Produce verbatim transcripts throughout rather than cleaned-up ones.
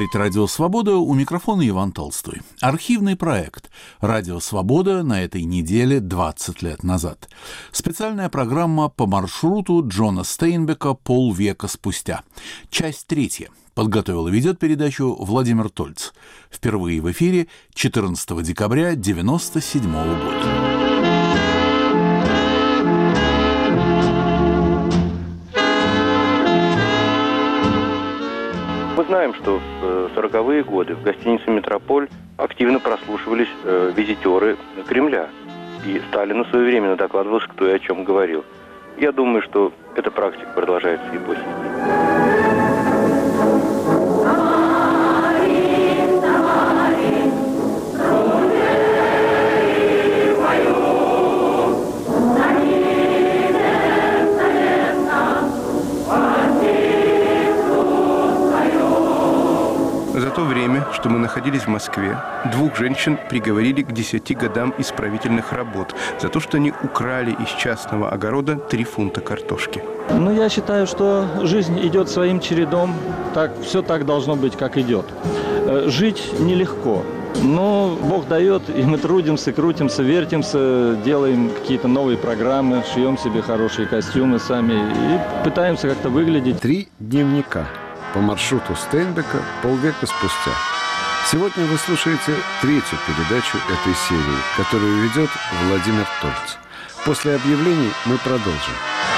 слушаете «Радио Свобода», у микрофона Иван Толстой. Архивный проект «Радио Свобода» на этой неделе двадцать лет назад. Специальная программа по маршруту Джона Стейнбека полвека спустя. Часть третья. Подготовил и ведет передачу Владимир Тольц. Впервые в эфире четырнадцатого декабря девяносто седьмого года. Мы знаем, что в сороковые годы в гостинице «Метрополь» активно прослушивались э, визитеры Кремля. И Сталину своевременно докладывалось, кто и о чем говорил. Я думаю, что эта практика продолжается и по сей день. За то время, что мы находились в Москве, двух женщин приговорили к десяти годам исправительных работ за то, что они украли из частного огорода три фунта картошки. Ну, я считаю, что жизнь идет своим чередом. Так, все так должно быть, как идет. Жить нелегко. Но Бог дает, и мы трудимся, крутимся, вертимся, делаем какие-то новые программы, шьем себе хорошие костюмы сами и пытаемся как-то выглядеть. Три дневника по маршруту Стейнбека полвека спустя. Сегодня вы слушаете третью передачу этой серии, которую ведет Владимир Тольц. После объявлений мы продолжим.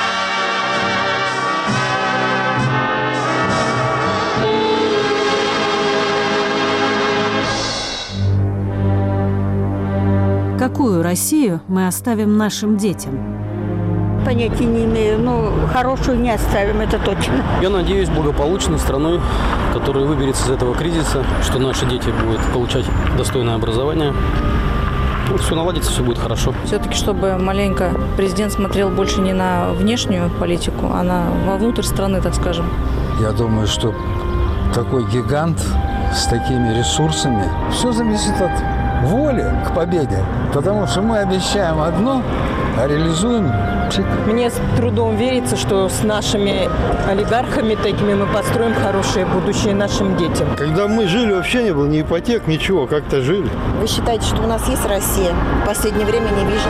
Какую Россию мы оставим нашим детям? Понятия не имею, но хорошую не оставим, это точно. Я надеюсь, благополучной страной, которая выберется из этого кризиса, что наши дети будут получать достойное образование. Ну, все наладится, все будет хорошо. Все-таки, чтобы маленько президент смотрел больше не на внешнюю политику, а на вовнутрь страны, так скажем. Я думаю, что такой гигант с такими ресурсами, все зависит от воли к победе. Потому что мы обещаем одно, а реализуем. Мне с трудом верится, что с нашими олигархами такими мы построим хорошее будущее нашим детям. Когда мы жили, вообще не было ни ипотек, ничего, как-то жили. Вы считаете, что у нас есть Россия? В последнее время не вижу.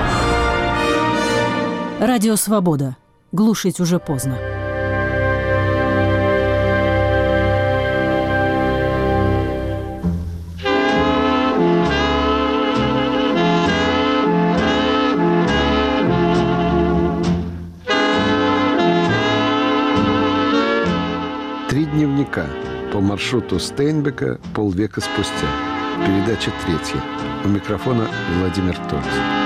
Радио Свобода. Глушить уже поздно. Дневника по маршруту Стейнбека полвека спустя. Передача третья. У микрофона Владимир Тольц.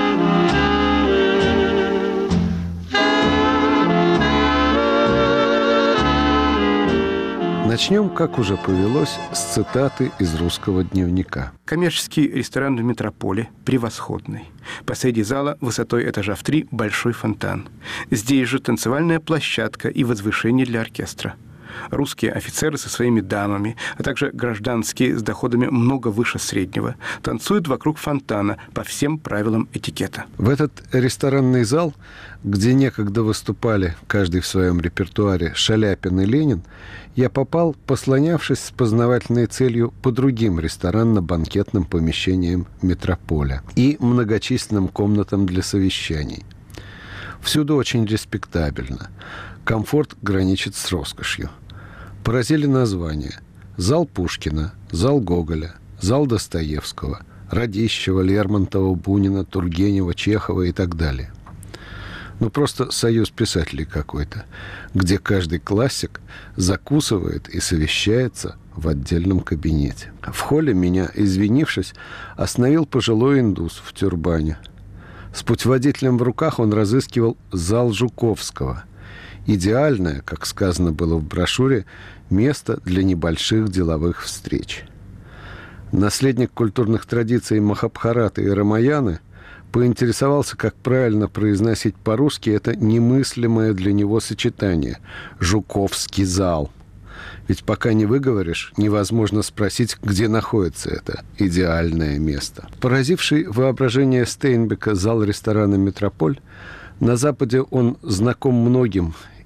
Начнем, как уже повелось, с цитаты из русского дневника. Коммерческий ресторан в Метрополе превосходный. Посреди зала высотой этажа в три большой фонтан. Здесь же танцевальная площадка и возвышение для оркестра. Русские офицеры со своими дамами, а также гражданские с доходами много выше среднего, танцуют вокруг фонтана по всем правилам этикета. В этот ресторанный зал, где некогда выступали, каждый в своем репертуаре, Шаляпин и Ленин, я попал, послонявшись с познавательной целью по другим ресторанно-банкетным помещениям метрополя и многочисленным комнатам для совещаний. Всюду очень респектабельно. Комфорт граничит с роскошью. Поразили названия: зал Пушкина, зал Гоголя, зал Достоевского, Радищева, Лермонтова, Бунина, Тургенева, Чехова и так далее. Ну, просто союз писателей какой-то, где каждый классик закусывает и совещается в отдельном кабинете. В холле меня, извинившись, остановил пожилой индус в тюрбане. С путеводителем в руках он разыскивал зал Жуковского. Идеальное, как сказано было в брошюре, место для небольших деловых встреч. Наследник культурных традиций Махабхараты и Рамаяны поинтересовался, как правильно произносить по-русски это немыслимое для него сочетание «Жуковский зал». Ведь пока не выговоришь, невозможно спросить, где находится это идеальное место. Поразивший воображение Стейнбека зал ресторана «Метрополь», на Западе он знаком многим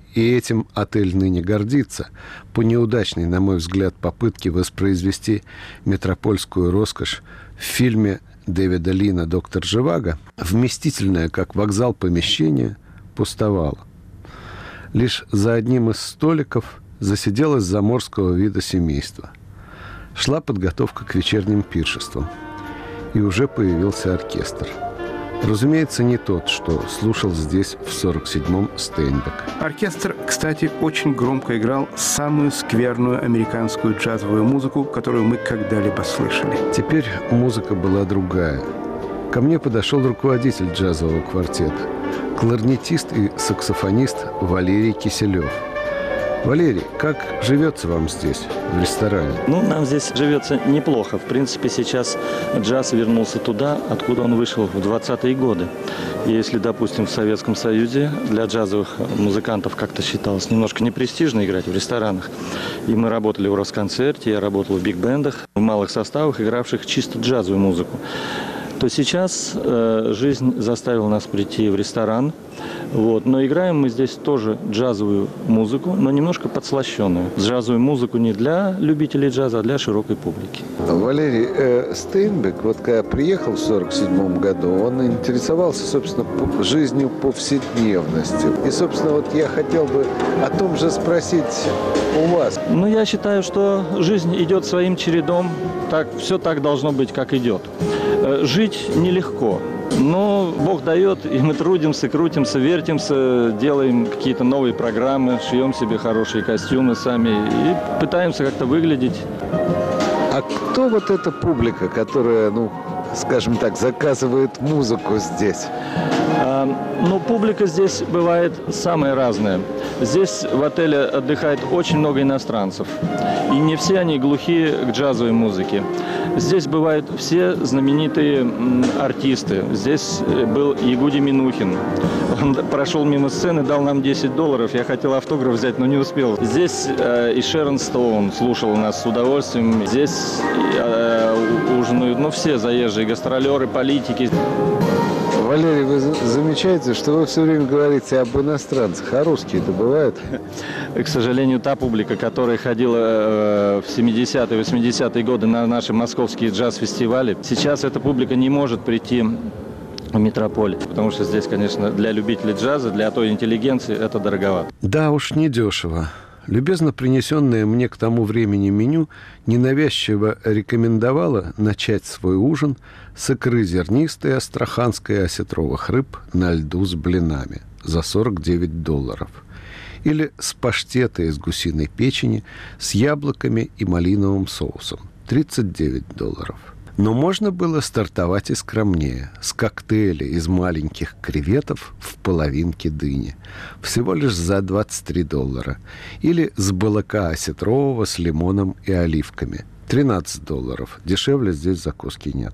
И этим отель ныне гордится. По неудачной, на мой взгляд, попытке воспроизвести метропольскую роскошь в фильме Дэвида Лина «Доктор Живаго», вместительное, как вокзал, помещение пустовало. Лишь за одним из столиков засиделось заморского вида семейство. Шла подготовка к вечерним пиршествам. И уже появился оркестр. Разумеется, не тот, что слушал здесь в сорок седьмом Стейнбек. Оркестр, кстати, очень громко играл самую скверную американскую джазовую музыку, которую мы когда-либо слышали. Теперь музыка была другая. Ко мне подошел руководитель джазового квартета, кларнетист и саксофонист Валерий Киселев. Валерий, как живется вам здесь, в ресторане? Ну, нам здесь живется неплохо. В принципе, сейчас джаз вернулся туда, откуда он вышел в двадцатые годы. И если, допустим, в Советском Союзе для джазовых музыкантов как-то считалось немножко непрестижно играть в ресторанах, и мы работали в Росконцерте, я работал в биг-бендах, в малых составах, игравших чисто джазовую музыку, то сейчас э, жизнь заставила нас прийти в ресторан. Вот. Но играем мы здесь тоже джазовую музыку, но немножко подслащенную. Джазовую музыку не для любителей джаза, а для широкой публики. Валерий, э, Стейнбек, вот когда приехал в сорок седьмом году, он интересовался, собственно, жизнью повседневности. И, собственно, вот я хотел бы о том же спросить у вас. Ну, я считаю, что жизнь идет своим чередом. Так, все так должно быть, как идет. Жить нелегко, но Бог дает, и мы трудимся, крутимся, вертимся, делаем какие-то новые программы, шьем себе хорошие костюмы сами и пытаемся как-то выглядеть. А кто вот эта публика, которая, ну, скажем так, заказывает музыку здесь? А, ну, публика здесь бывает самая разная. Здесь в отеле отдыхает очень много иностранцев. И не все они глухие к джазовой музыке. Здесь бывают все знаменитые м, артисты. Здесь был Ягуди Минухин. Он прошел мимо сцены, дал нам десять долларов. Я хотел автограф взять, но не успел. Здесь э, и Шерон Стоун слушала нас с удовольствием. Здесь э, ужинают, ну, все заезжие гастролеры, политики. Валерий, вы замечаете, что вы все время говорите об иностранцах, а русские-то бывают? К сожалению, та публика, которая ходила в семидесятые, восьмидесятые годы на наши московские джаз-фестивали, сейчас эта публика не может прийти в метрополь, потому что здесь, конечно, для любителей джаза, для той интеллигенции это дороговато. Да уж, недешево. Любезно принесенное мне к тому времени меню ненавязчиво рекомендовало начать свой ужин с икры зернистой астраханской и осетровых рыб на льду с блинами за сорок девять долларов. Или с паштета из гусиной печени с яблоками и малиновым соусом тридцать девять долларов. Но можно было стартовать и скромнее, с коктейля из маленьких креветов в половинке дыни, всего лишь за двадцать три доллара, или с балыка осетрового с лимоном и оливками, тринадцать долларов, дешевле здесь закуски нет.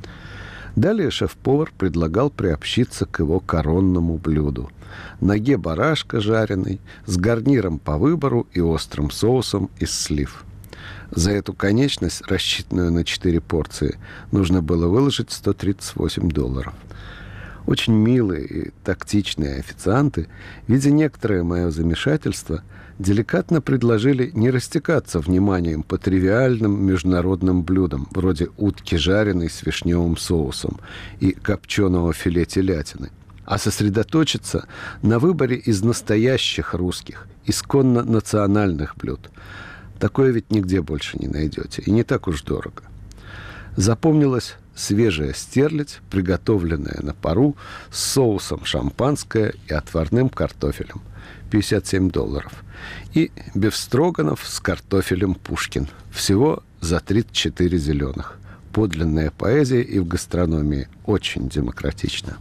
Далее шеф-повар предлагал приобщиться к его коронному блюду – ноге барашка жареной, с гарниром по выбору и острым соусом из слив. За эту конечность, рассчитанную на четыре порции, нужно было выложить сто тридцать восемь долларов. Очень милые и тактичные официанты, видя некоторое мое замешательство, деликатно предложили не растекаться вниманием по тривиальным международным блюдам, вроде утки жареной с вишневым соусом и копченого филе телятины, а сосредоточиться на выборе из настоящих русских, исконно национальных блюд. Такое ведь нигде больше не найдете, и не так уж дорого. Запомнилась свежая стерлядь, приготовленная на пару, с соусом шампанское и отварным картофелем, пятьдесят семь долларов. И бефстроганов с картофелем Пушкин, всего за тридцать четыре зеленых. Подлинная поэзия и в гастрономии очень демократично.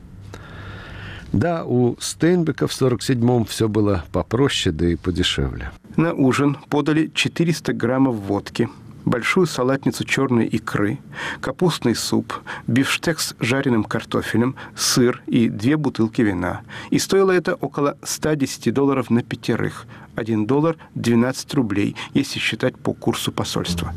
Да, у Стейнбека в сорок седьмом все было попроще, да и подешевле. На ужин подали четыреста граммов водки, большую салатницу черной икры, капустный суп, бифштекс с жареным картофелем, сыр и две бутылки вина. И стоило это около сто десять долларов на пятерых. один доллар двенадцать рублей, если считать по курсу посольства.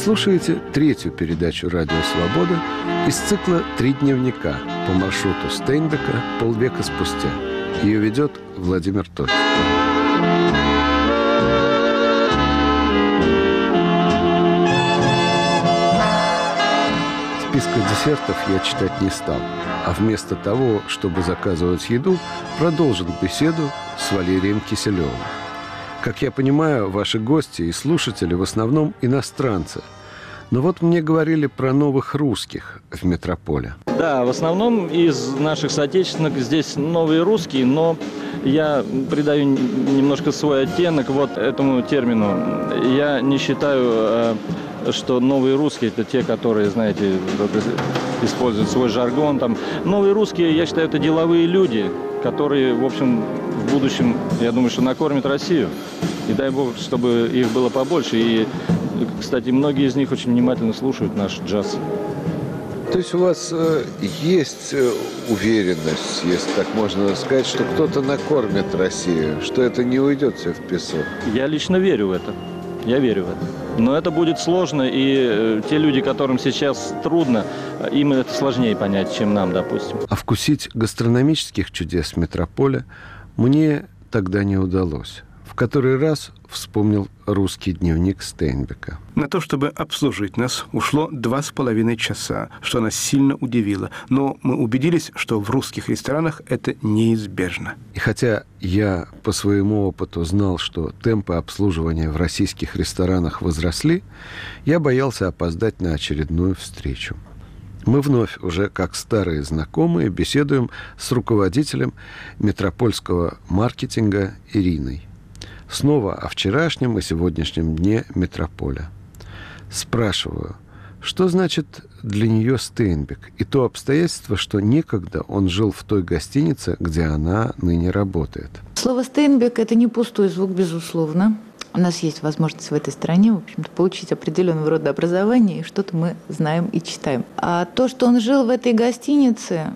слушаете третью передачу «Радио Свобода» из цикла «Три дневника» по маршруту Стейнбека полвека спустя. Ее ведет Владимир Тоть. Списка десертов я читать не стал, а вместо того, чтобы заказывать еду, продолжил беседу с Валерием Киселевым. Как я понимаю, ваши гости и слушатели в основном иностранцы. Но вот мне говорили про новых русских в метрополе. Да, в основном из наших соотечественных здесь новые русские, но я придаю немножко свой оттенок вот этому термину. Я не считаю, что новые русские – это те, которые, знаете, используют свой жаргон. Там. Новые русские, я считаю, это деловые люди, которые, в общем, в будущем, я думаю, что накормят Россию. И дай бог, чтобы их было побольше. И, кстати, многие из них очень внимательно слушают наш джаз. То есть у вас э, есть э, уверенность, если так можно сказать, что кто-то накормит Россию, что это не уйдет все в песок? Я лично верю в это. Я верю в это. Но это будет сложно, и э, те люди, которым сейчас трудно, им это сложнее понять, чем нам, допустим. А вкусить гастрономических чудес метрополя мне тогда не удалось. В который раз вспомнил русский дневник Стейнбека. На то, чтобы обслужить нас, ушло два с половиной часа, что нас сильно удивило. Но мы убедились, что в русских ресторанах это неизбежно. И хотя я по своему опыту знал, что темпы обслуживания в российских ресторанах возросли, я боялся опоздать на очередную встречу. Мы вновь, уже как старые знакомые, беседуем с руководителем метропольского маркетинга Ириной. Снова о вчерашнем и сегодняшнем дне метрополя. Спрашиваю, что значит для нее Стейнбек и то обстоятельство, что некогда он жил в той гостинице, где она ныне работает. Слово «Стейнбек» – это не пустой звук, безусловно. У нас есть возможность в этой стране, в общем-то, получить определенного рода образование, и что-то мы знаем и читаем. А то, что он жил в этой гостинице,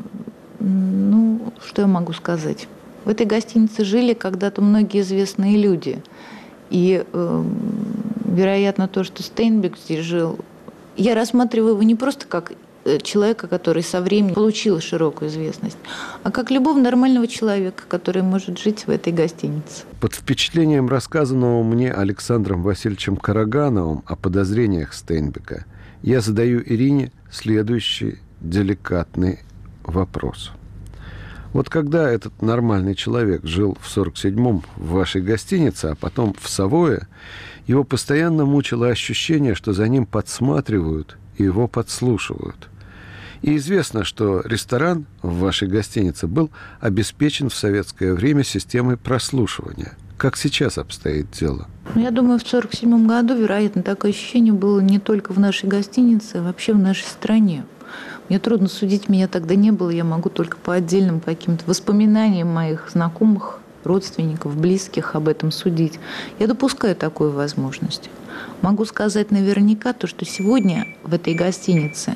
ну, что я могу сказать? В этой гостинице жили когда-то многие известные люди. И, э, вероятно, то, что Стейнбек здесь жил, я рассматриваю его не просто как человека, который со временем получил широкую известность, а как любого нормального человека, который может жить в этой гостинице. Под впечатлением рассказанного мне Александром Васильевичем Карагановым о подозрениях Стейнбека я задаю Ирине следующий деликатный вопрос. Вот когда этот нормальный человек жил в сорок седьмом в вашей гостинице, а потом в Савое, его постоянно мучило ощущение, что за ним подсматривают и его подслушивают. И известно, что ресторан в вашей гостинице был обеспечен в советское время системой прослушивания. Как сейчас обстоит дело? Ну, я думаю, в сорок седьмом году, вероятно, такое ощущение было не только в нашей гостинице, а вообще в нашей стране. Мне трудно судить, меня тогда не было, я могу только по отдельным каким-то воспоминаниям моих знакомых, родственников, близких об этом судить. Я допускаю такую возможность. Могу сказать наверняка то, что сегодня в этой гостинице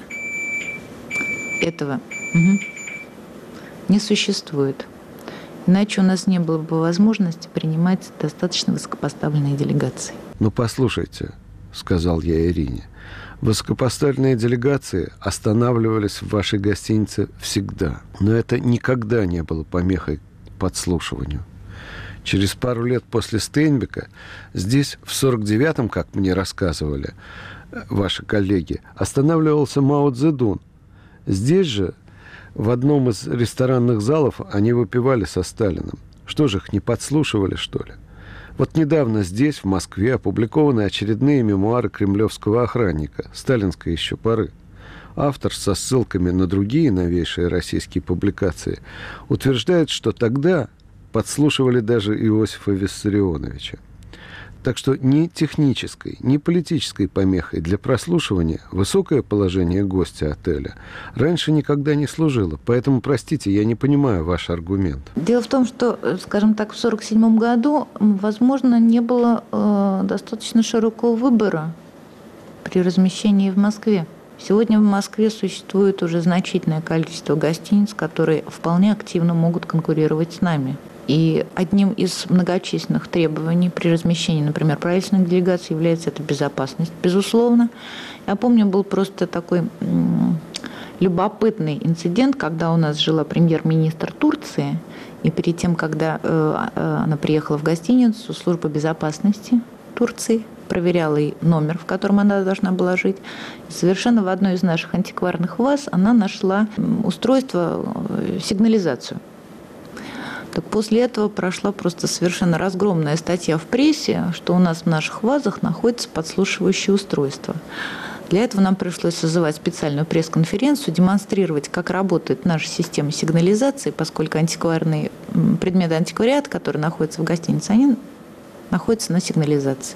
этого угу, не существует. Иначе у нас не было бы возможности принимать достаточно высокопоставленные делегации. Ну, послушайте, сказал я Ирине, высокопоставленные делегации останавливались в вашей гостинице всегда, но это никогда не было помехой подслушиванию. Через пару лет после Стейнбека здесь в сорок девятом, как мне рассказывали ваши коллеги, останавливался Мао Цзэдун. Здесь же, в одном из ресторанных залов, они выпивали со Сталиным. Что же, их не подслушивали, что ли? Вот недавно здесь, в Москве, опубликованы очередные мемуары кремлевского охранника, сталинской еще поры. Автор со ссылками на другие новейшие российские публикации утверждает, что тогда подслушивали даже Иосифа Виссарионовича. Так что ни технической, ни политической помехой для прослушивания высокое положение гостя отеля раньше никогда не служило. Поэтому, простите, я не понимаю ваш аргумент. Дело в том, что, скажем так, в сорок седьмом году, возможно, не было э, достаточно широкого выбора при размещении в Москве. Сегодня в Москве существует уже значительное количество гостиниц, которые вполне активно могут конкурировать с нами. И одним из многочисленных требований при размещении, например, правительственных делегаций является это безопасность, безусловно. Я помню, был просто такой м- любопытный инцидент, когда у нас жила премьер-министр Турции, и перед тем, когда э, она приехала в гостиницу, служба безопасности Турции проверяла ей номер, в котором она должна была жить. И совершенно в одной из наших антикварных ваз она нашла устройство, сигнализацию. Так после этого прошла просто совершенно разгромная статья в прессе, что у нас в наших вазах находится подслушивающее устройство. Для этого нам пришлось созывать специальную пресс-конференцию, демонстрировать, как работает наша система сигнализации, поскольку антикварные предметы антиквариата, которые находятся в гостинице, они находятся на сигнализации.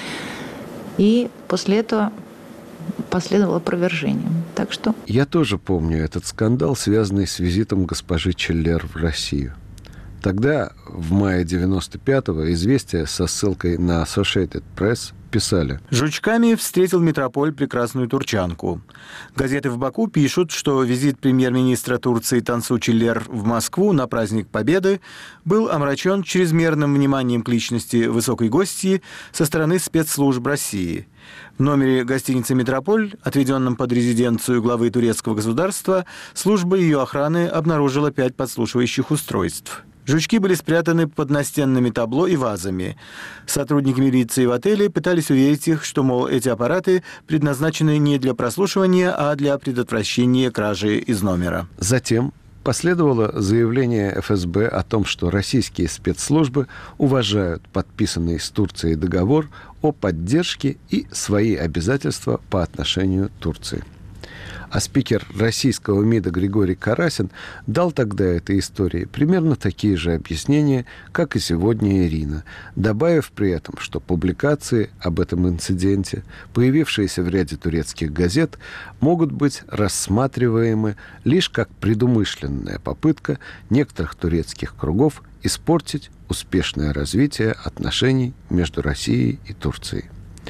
И после этого последовало опровержение. Так что... Я тоже помню этот скандал, связанный с визитом госпожи Челлер в Россию. Тогда, в мае девяносто пятого, «Известия» со ссылкой на Associated Press писали: Жучками встретил метрополь прекрасную турчанку. Газеты в Баку пишут, что визит премьер-министра Турции Тансу Челлер в Москву на праздник Победы был омрачен чрезмерным вниманием к личности высокой гостьи со стороны спецслужб России. В номере гостиницы «Метрополь», отведенном под резиденцию главы турецкого государства, служба ее охраны обнаружила пять подслушивающих устройств. Жучки были спрятаны под настенными табло и вазами. Сотрудники милиции в отеле пытались уверить их, что, мол, эти аппараты предназначены не для прослушивания, а для предотвращения кражи из номера. Затем последовало заявление эф эс бэ о том, что российские спецслужбы уважают подписанный с Турцией договор о поддержке и свои обязательства по отношению к Турции. А спикер российского МИДа Григорий Карасин дал тогда этой истории примерно такие же объяснения, как и сегодня Ирина, добавив при этом, что публикации об этом инциденте, появившиеся в ряде турецких газет, могут быть рассматриваемы лишь как предумышленная попытка некоторых турецких кругов испортить успешное развитие отношений между Россией и Турцией.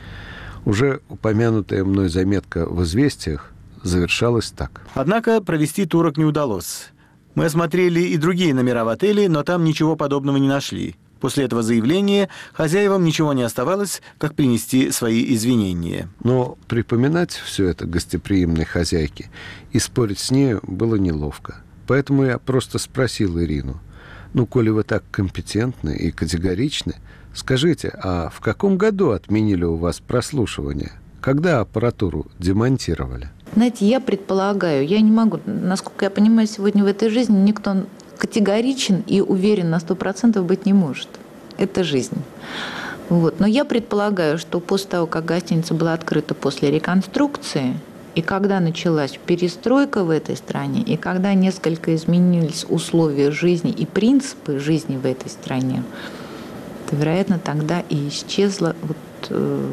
Уже упомянутая мной заметка в «Известиях» завершалось так. Однако провести турок не удалось. Мы осмотрели и другие номера в отеле, но там ничего подобного не нашли. После этого заявления хозяевам ничего не оставалось, как принести свои извинения. Но припоминать все это гостеприимной хозяйке и спорить с нею было неловко. Поэтому я просто спросил Ирину: ну, коли вы так компетентны и категоричны, скажите, а в каком году отменили у вас прослушивание? Когда аппаратуру демонтировали? Знаете, я предполагаю, я не могу, насколько я понимаю, сегодня в этой жизни никто категоричен и уверен на сто процентов быть не может. Это жизнь. Вот. Но я предполагаю, что после того, как гостиница была открыта после реконструкции, и когда началась перестройка в этой стране, и когда несколько изменились условия жизни и принципы жизни в этой стране, то, вероятно, тогда и исчезла вот, э,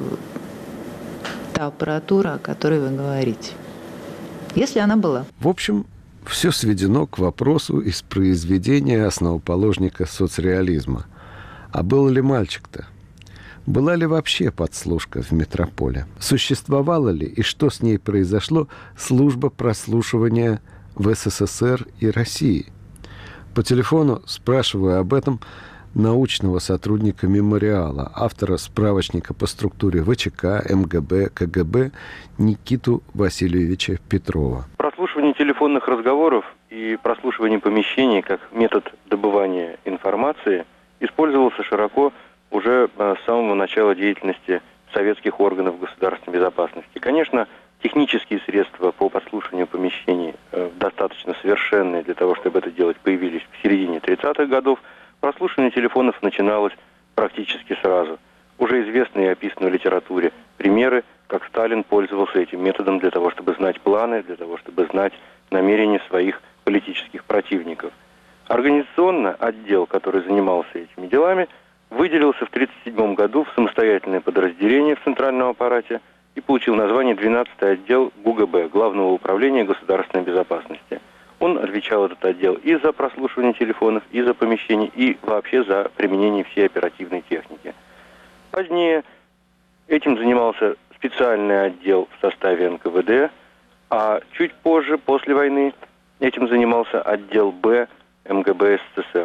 та аппаратура, о которой вы говорите. Если она была. В общем, все сведено к вопросу из произведения основоположника соцреализма. А был ли мальчик-то? Была ли вообще подслушка в метрополе? Существовала ли и что с ней произошло служба прослушивания в эс эс эс эр и России? По телефону спрашиваю об этом научного сотрудника «Мемориала», автора справочника по структуре вэ че ка, эм гэ бэ, ка гэ бэ Никиту Васильевича Петрова. Прослушивание телефонных разговоров и прослушивание помещений как метод добывания информации использовался широко уже с самого начала деятельности советских органов государственной безопасности. Конечно, технические средства по подслушиванию помещений достаточно совершенные для того, чтобы это делать, появились в середине тридцатых годов. Прослушивание телефонов начиналось практически сразу. Уже известны и описаны в литературе примеры, как Сталин пользовался этим методом для того, чтобы знать планы, для того, чтобы знать намерения своих политических противников. Организационно отдел, который занимался этими делами, выделился в тысяча девятьсот тридцать седьмом году в самостоятельное подразделение в центральном аппарате и получил название двенадцатый отдел ГУ гэ бэ, Главного управления государственной безопасности. Он отвечал, этот отдел, и за прослушивание телефонов, и за помещение, и вообще за применение всей оперативной техники. Позднее этим занимался специальный отдел в составе эн ка вэ дэ, а чуть позже, после войны, этим занимался отдел Б эм гэ бэ эс эс эс эр.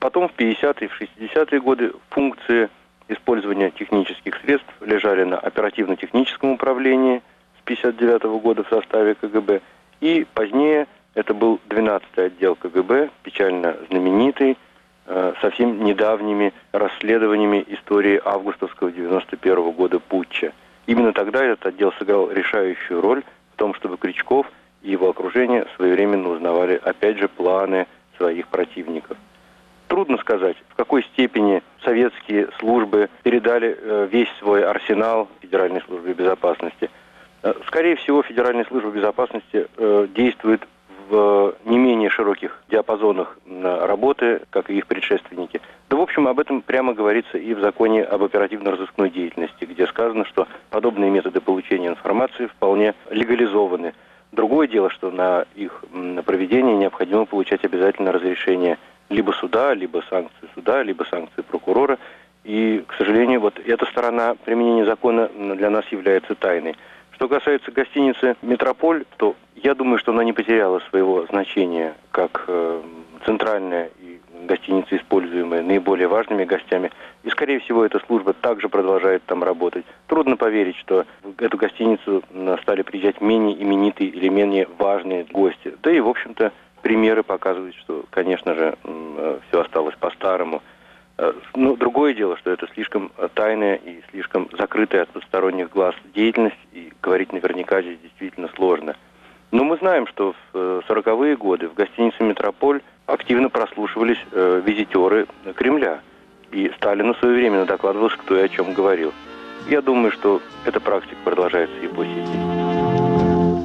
Потом в пятидесятые, в шестидесятые годы функции использования технических средств лежали на оперативно-техническом управлении с пятьдесят девятого года в составе ка гэ бэ. И позднее это был двенадцатый отдел ка гэ бэ, печально знаменитый, э, совсем недавними расследованиями истории августовского девяносто первого года путча. Именно тогда этот отдел сыграл решающую роль в том, чтобы Крючков и его окружение своевременно узнавали, опять же, планы своих противников. Трудно сказать, в какой степени советские службы передали э, весь свой арсенал Федеральной службе безопасности. Э, скорее всего, Федеральная служба безопасности э, действует в э, не менее широких диапазонах э, работы, как и их предшественники. Да, в общем, об этом прямо говорится и в законе об оперативно-розыскной деятельности, где сказано, что подобные методы получения информации вполне легализованы. Другое дело, что на их на проведение необходимо получать обязательно разрешение либо суда, либо санкции суда, либо санкции прокурора. И, к сожалению, вот эта сторона применения закона для нас является тайной. Что касается гостиницы «Метрополь», то я думаю, что она не потеряла своего значения как э, центральная и гостиница, используемая наиболее важными гостями. И, скорее всего, эта служба также продолжает там работать. Трудно поверить, что в эту гостиницу стали приезжать менее именитые или менее важные гости. Да и, в общем-то, примеры показывают, что, конечно же, все осталось по-старому. Но другое дело, что это слишком тайная и слишком закрытая от посторонних глаз деятельность, и говорить наверняка здесь действительно сложно. Но мы знаем, что в сороковые годы в гостинице «Метрополь» активно прослушивались э, визитеры Кремля. И Сталину своевременно докладывалось, кто и о чем говорил. Я думаю, что эта практика продолжается и по сей день.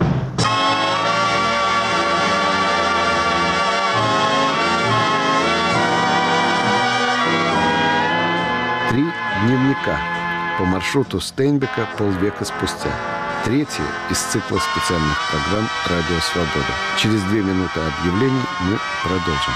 Три дневника по маршруту Стейнбека полвека спустя. Третье из цикла специальных программ «Радио Свобода». Через две минуты объявлений мы продолжим.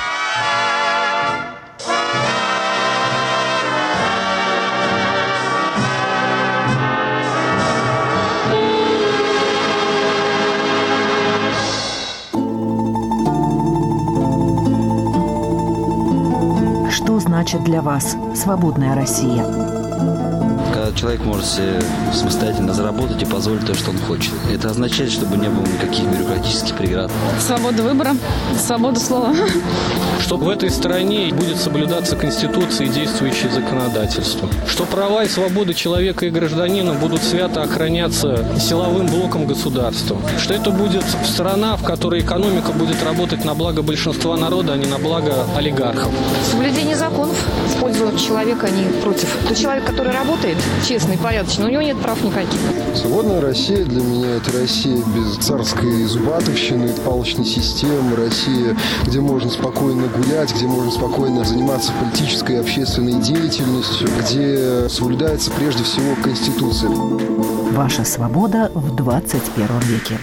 Что значит для вас свободная Россия? Когда человек может себе самостоятельно заработать и позволить то, что он хочет. Это означает, чтобы не было никаких бюрократических преград. Свобода выбора, свобода слова. Что в этой стране будет соблюдаться Конституция и действующее законодательство. Что права и свободы человека и гражданина будут свято охраняться силовым блоком государства. Что это будет страна, в которой экономика будет работать на благо большинства народа, а не на благо олигархов. Соблюдение законов в пользу человека, а не против. Тот человек, который работает, честный, порядочный, у него нет прав никаких. Свободная Россия для меня — это Россия без царской зубатовщины, палочной системы, Россия, где можно спокойно гулять, где можно спокойно заниматься политической и общественной деятельностью, где соблюдается прежде всего Конституция. Ваша свобода в двадцать первом веке.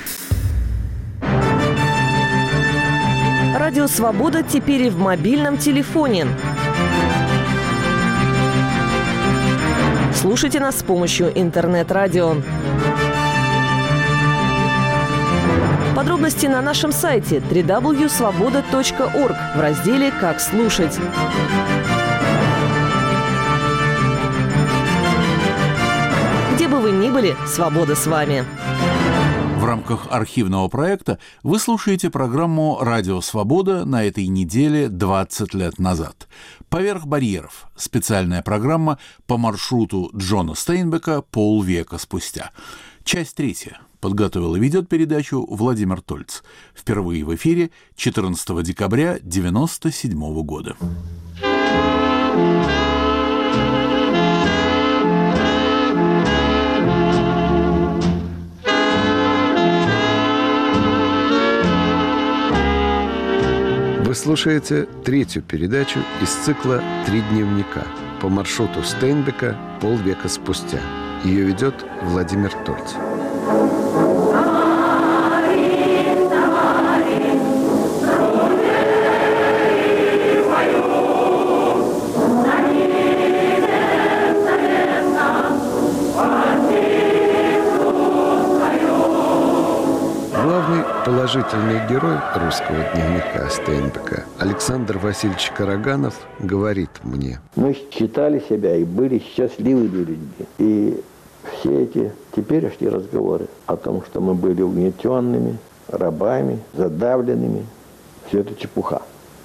Радио «Свобода» теперь и в мобильном телефоне. Слушайте нас с помощью интернет-радио. Подробности на нашем сайте дабл ю дабл ю дабл ю точка свобода точка орг в разделе «Как слушать». Где бы вы ни были, свобода с вами. В рамках архивного проекта вы слушаете программу «Радио Свобода» на этой неделе двадцать лет назад. «Поверх барьеров» – специальная программа по маршруту Джона Стейнбека полвека спустя. Часть третья. Подготовил и ведет передачу Владимир Тольц. Впервые в эфире четырнадцатого декабря девяносто седьмого года. Вы слушаете третью передачу из цикла «Три дневника» по маршруту Стейнбека полвека спустя. Ее ведет Владимир Тольц. Главный положительный замечательный герой русского дневника Стейнбека, Александр Васильевич Караганов, говорит мне: мы считали себя и были счастливыми людьми. И все эти теперешние разговоры о том, что мы были угнетенными, рабами, задавленными, все это чепуха.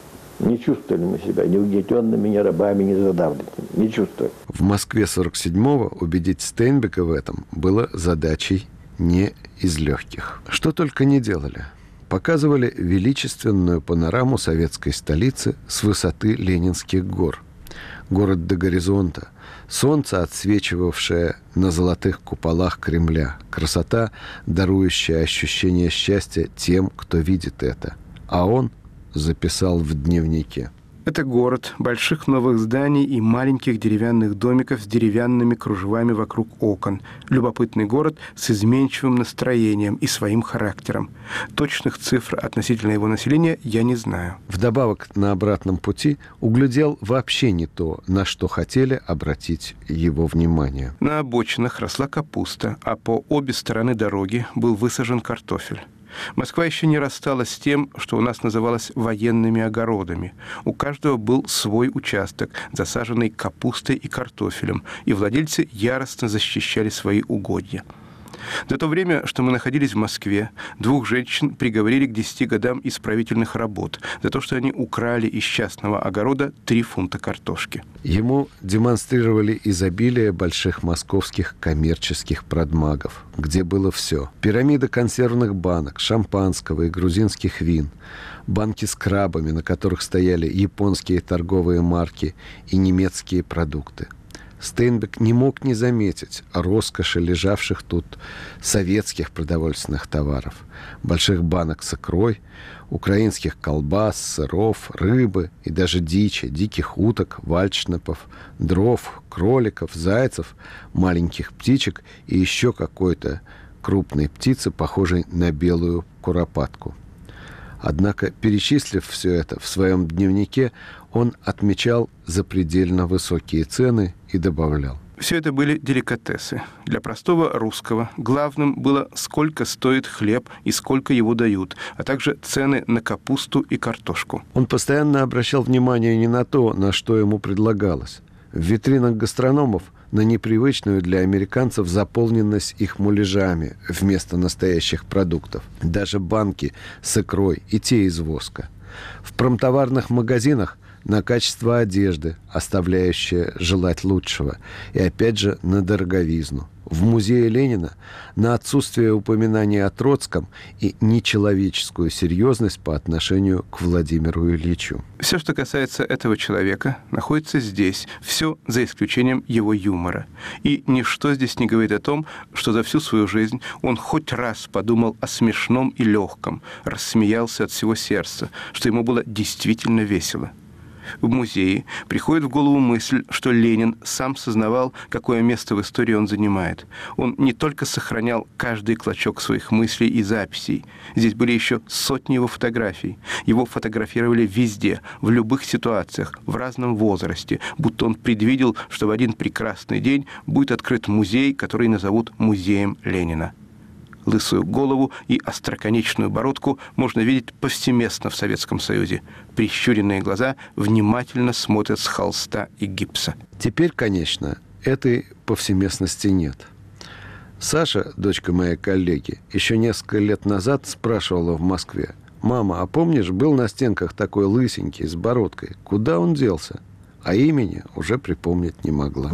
Не чувствовали мы себя ни угнетенными, ни рабами, ни задавленными. Не чувствовали. В Москве сорок седьмого убедить Стейнбека в этом было задачей не из легких. Что только не делали. Показывали величественную панораму советской столицы с высоты Ленинских гор. Город до горизонта, солнце, отсвечивавшее на золотых куполах Кремля, красота, дарующая ощущение счастья тем, кто видит это. А он записал в дневнике: это город больших новых зданий и маленьких деревянных домиков с деревянными кружевами вокруг окон. Любопытный город с изменчивым настроением и своим характером. Точных цифр относительно его населения я не знаю. Вдобавок, на обратном пути углядел вообще не то, на что хотели обратить его внимание. На обочинах росла капуста, а по обе стороны дороги был высажен картофель. Москва еще не рассталась с тем, что у нас называлось военными огородами. У каждого был свой участок, засаженный капустой и картофелем, и владельцы яростно защищали свои угодья. За то время, что мы находились в Москве, двух женщин приговорили к десяти годам исправительных работ за то, что они украли из частного огорода три фунта картошки. Ему демонстрировали изобилие больших московских коммерческих продмагов, где было все. Пирамида консервных банок, шампанского и грузинских вин, банки с крабами, на которых стояли японские торговые марки и немецкие продукты. Стейнбек не мог не заметить роскоши лежавших тут советских продовольственных товаров, больших банок с икрой, украинских колбас, сыров, рыбы и даже дичи, диких уток, вальшнепов, дров, кроликов, зайцев, маленьких птичек и еще какой-то крупной птицы, похожей на белую куропатку. Однако, перечислив все это в своем дневнике, он отмечал запредельно высокие цены и добавлял: все это были деликатесы. Для простого русского главным было, сколько стоит хлеб и сколько его дают, а также цены на капусту и картошку. Он постоянно обращал внимание не на то, на что ему предлагалось. В витринах гастрономов на непривычную для американцев заполненность их муляжами вместо настоящих продуктов. Даже банки с икрой и те из воска. В промтоварных магазинах на качество одежды, оставляющее желать лучшего, и опять же на дороговизну. В музее Ленина на отсутствие упоминания о Троцком и нечеловеческую серьезность по отношению к Владимиру Ильичу. Все, что касается этого человека, находится здесь, все за исключением его юмора. И ничто здесь не говорит о том, что за всю свою жизнь он хоть раз подумал о смешном и легком, рассмеялся от всего сердца, что ему было действительно весело. В музее приходит в голову мысль, что Ленин сам сознавал, какое место в истории он занимает. Он не только сохранял каждый клочок своих мыслей и записей. Здесь были еще сотни его фотографий. Его фотографировали везде, в любых ситуациях, в разном возрасте, будто он предвидел, что в один прекрасный день будет открыт музей, который назовут Музеем Ленина. Лысую голову и остроконечную бородку можно видеть повсеместно в Советском Союзе. Прищуренные глаза внимательно смотрят с холста и гипса. Теперь, конечно, этой повсеместности нет. Саша, дочка моей коллеги, еще несколько лет назад спрашивала в Москве: «Мама, а помнишь, был на стенках такой лысенький с бородкой? Куда он делся?» А имени уже припомнить не могла.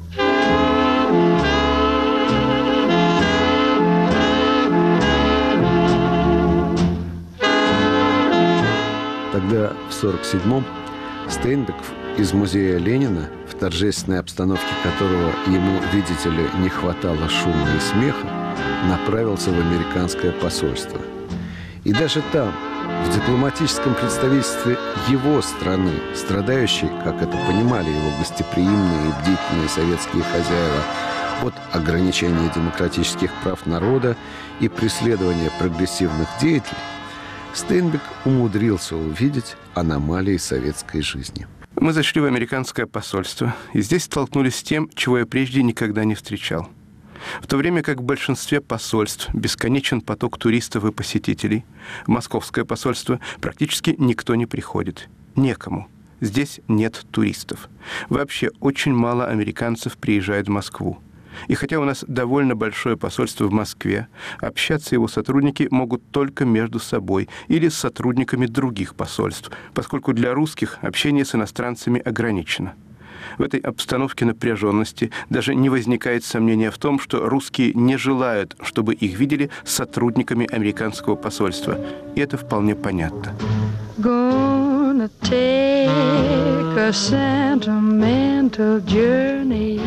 Тогда, в сорок седьмом, Стейнбек из музея Ленина, в торжественной обстановке которого ему, видите ли, не хватало шума и смеха, направился в американское посольство. И даже там, в дипломатическом представительстве его страны, страдающей, как это понимали его гостеприимные и бдительные советские хозяева, от ограничения демократических прав народа и преследования прогрессивных деятелей, Стейнбек умудрился увидеть аномалии советской жизни. Мы зашли в американское посольство, и здесь столкнулись с тем, чего я прежде никогда не встречал. В то время как в большинстве посольств бесконечен поток туристов и посетителей, в московское посольство практически никто не приходит. Некому. Здесь нет туристов. Вообще очень мало американцев приезжает в Москву. И хотя у нас довольно большое посольство в Москве, общаться его сотрудники могут только между собой или с сотрудниками других посольств, поскольку для русских общение с иностранцами ограничено. В этой обстановке напряженности даже не возникает сомнения в том, что русские не желают, чтобы их видели сотрудниками американского посольства. И это вполне понятно. Gonna take a sentimental journey.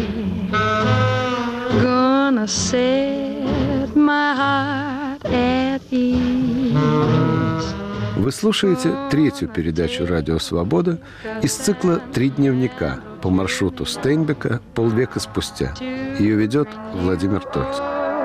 Gonna set my heart at ease. Вы слушаете третью передачу «Радио Свобода» из цикла «Три дневника» по маршруту Стейнбека полвека спустя. Ее ведет Владимир Тольц.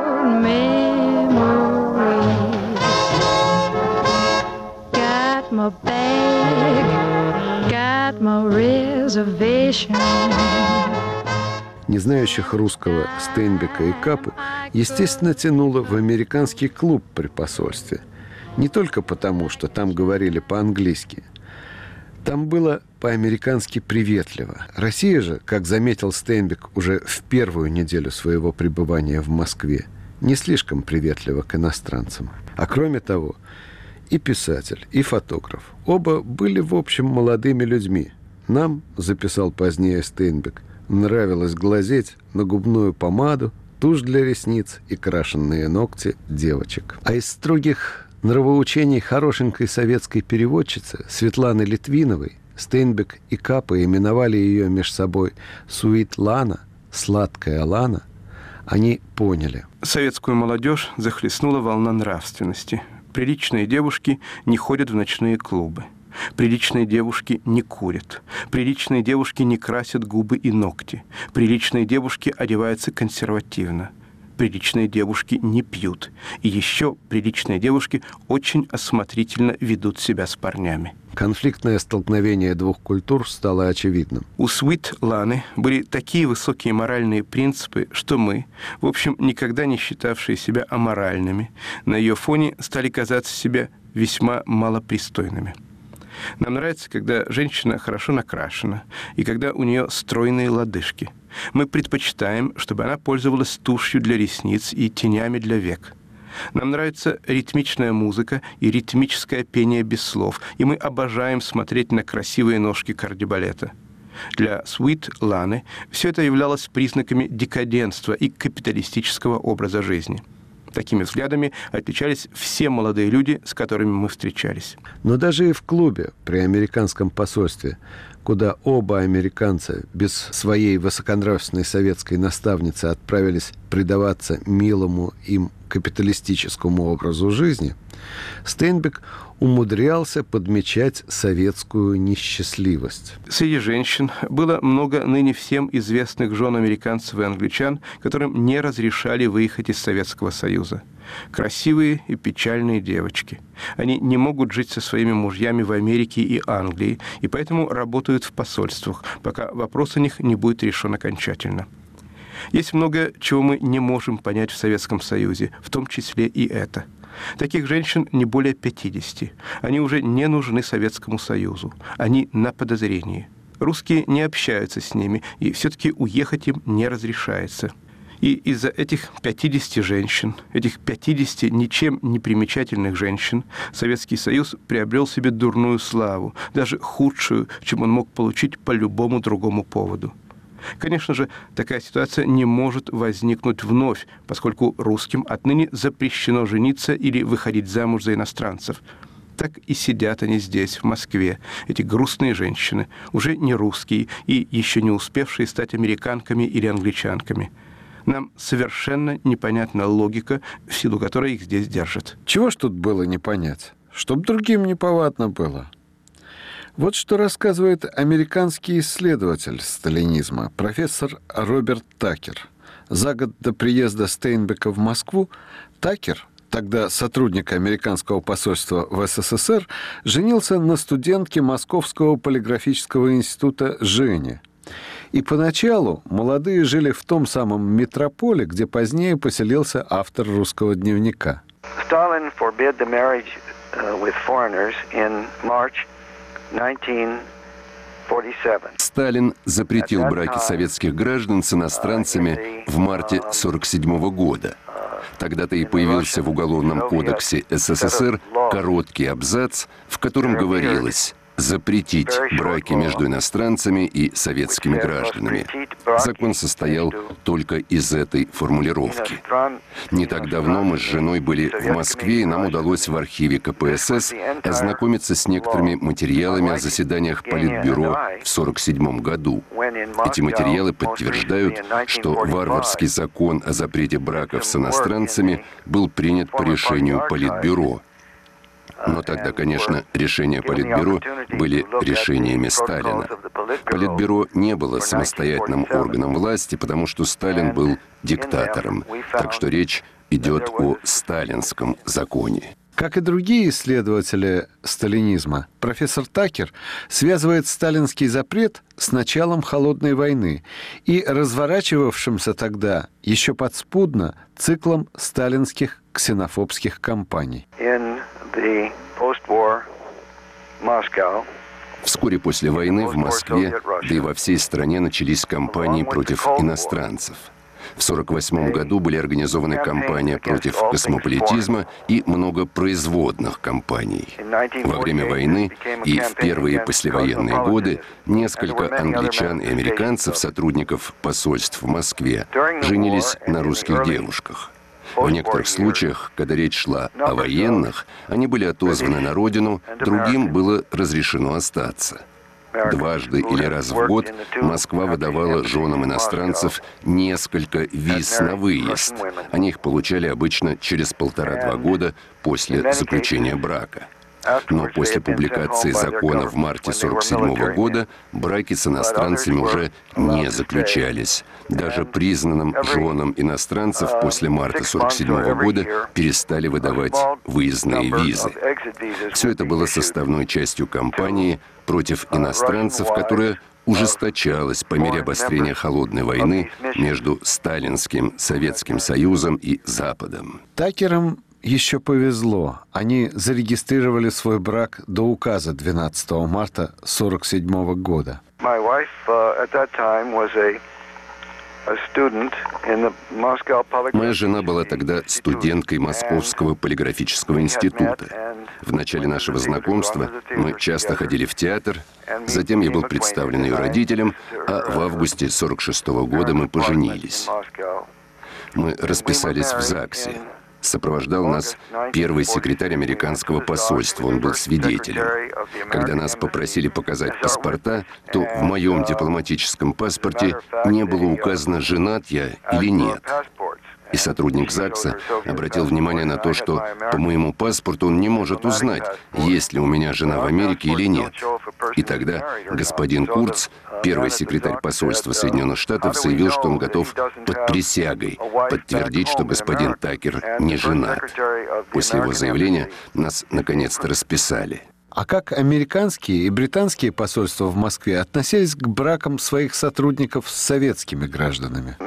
Не знающих русского Стейнбека и Капы, естественно, тянуло в американский клуб при посольстве. Не только потому, что там говорили по-английски. Там было по-американски приветливо. Россия же, как заметил Стейнбек уже в первую неделю своего пребывания в Москве, не слишком приветлива к иностранцам. А кроме того, и писатель, и фотограф оба были, в общем, молодыми людьми. Нам, записал позднее Стейнбек, нравилось глазеть на губную помаду, тушь для ресниц и крашенные ногти девочек. А из строгих нравоучений хорошенькой советской переводчицы Светланы Литвиновой Стейнбек и Капа именовали ее меж собой «Суит Лана», «Сладкая Лана», они поняли. Советскую молодежь захлестнула волна нравственности. Приличные девушки не ходят в ночные клубы. Приличные девушки не курят. Приличные девушки не красят губы и ногти. Приличные девушки одеваются консервативно. Приличные девушки не пьют. И еще приличные девушки очень осмотрительно ведут себя с парнями. Конфликтное столкновение двух культур стало очевидным. У Суит Ланы были такие высокие моральные принципы, что мы, в общем, никогда не считавшие себя аморальными, на ее фоне стали казаться себе весьма малопристойными. Нам нравится, когда женщина хорошо накрашена и когда у нее стройные лодыжки. Мы предпочитаем, чтобы она пользовалась тушью для ресниц и тенями для век. Нам нравится ритмичная музыка и ритмическое пение без слов, и мы обожаем смотреть на красивые ножки кардебалета. Для Суит Ланы все это являлось признаками декаденства и капиталистического образа жизни. Такими взглядами отличались все молодые люди, с которыми мы встречались. Но даже и в клубе при американском посольстве, куда оба американца без своей высоконравственной советской наставницы отправились предаваться милому им капиталистическому образу жизни, Стейнбек умудрялся подмечать советскую несчастливость. Среди женщин было много ныне всем известных жен американцев и англичан, которым не разрешали выехать из Советского Союза. Красивые и печальные девочки. Они не могут жить со своими мужьями в Америке и Англии, и поэтому работают в посольствах, пока вопрос о них не будет решен окончательно. Есть много, чего мы не можем понять в Советском Союзе, в том числе и это. Таких женщин не более пятидесяти. Они уже не нужны Советскому Союзу. Они на подозрении. Русские не общаются с ними, и все-таки уехать им не разрешается. И из-за этих пятидесяти женщин, этих пятидесяти ничем не примечательных женщин, Советский Союз приобрел себе дурную славу, даже худшую, чем он мог получить по любому другому поводу. Конечно же, такая ситуация не может возникнуть вновь, поскольку русским отныне запрещено жениться или выходить замуж за иностранцев. Так и сидят они здесь, в Москве, эти грустные женщины, уже не русские и еще не успевшие стать американками или англичанками. Нам совершенно непонятна логика, в силу которой их здесь держат. Чего ж тут было не понять? Чтоб другим неповадно было. Вот что рассказывает американский исследователь сталинизма, профессор Роберт Такер. За год до приезда Стейнбека в Москву Такер, тогда сотрудник американского посольства в СССР, женился на студентке Московского полиграфического института Жене. И поначалу молодые жили в том самом метрополе, где позднее поселился автор русского дневника. Stalin forbade the marriage uh, with foreigners in March nineteen forty-seven. Сталин запретил браки советских граждан с иностранцами в марте сорок седьмого года. Тогда-то и появился в Уголовном кодексе СССР короткий абзац, в котором говорилось запретить браки между иностранцами и советскими гражданами. Закон состоял только из этой формулировки. Не так давно мы с женой были в Москве, и нам удалось в архиве ка пэ эс эс ознакомиться с некоторыми материалами о заседаниях Политбюро в сорок седьмом году. Эти материалы подтверждают, что варварский закон о запрете браков с иностранцами был принят по решению Политбюро. Но тогда, конечно, решения Политбюро были решениями Сталина. Политбюро не было самостоятельным органом власти, потому что Сталин был диктатором. Так что речь идет о сталинском законе. Как и другие исследователи сталинизма, профессор Такер связывает сталинский запрет с началом Холодной войны и разворачивавшимся тогда еще подспудно циклом сталинских ксенофобских кампаний. Вскоре после войны в Москве, да и во всей стране начались кампании против иностранцев. В сорок восьмом году были организованы кампания против космополитизма и много производных кампаний. Во время войны и в первые послевоенные годы несколько англичан и американцев, сотрудников посольств в Москве, женились на русских девушках. В некоторых случаях, когда речь шла о военных, они были отозваны на родину, другим было разрешено остаться. Дважды или раз в год Москва выдавала женам иностранцев несколько виз на выезд. Они их получали обычно через полтора-два года после заключения брака. Но после публикации закона в марте сорок седьмого года браки с иностранцами уже не заключались. Даже признанным женам иностранцев после марта сорок седьмого года перестали выдавать выездные визы. Все это было составной частью кампании против иностранцев, которая ужесточалась по мере обострения Холодной войны между сталинским Советским Союзом и Западом. Такерам еще повезло. Они зарегистрировали свой брак до указа двенадцатого марта сорок седьмого года. Моя жена была тогда студенткой Московского полиграфического института. В начале нашего знакомства мы часто ходили в театр, затем я был представлен ее родителям, а в августе сорок шестого года мы поженились. Мы расписались в ЗАГСе. Сопровождал нас первый секретарь американского посольства, он был свидетелем. Когда нас попросили показать паспорта, то в моем дипломатическом паспорте не было указано, женат я или нет. И сотрудник ЗАГСа обратил внимание на то, что по моему паспорту он не может узнать, есть ли у меня жена в Америке или нет. И тогда господин Курц, первый секретарь посольства Соединенных Штатов, заявил, что он готов под присягой подтвердить, что господин Такер не женат. После его заявления нас наконец-то расписали. А как американские и британские посольства в Москве относились к бракам своих сотрудников с советскими гражданами?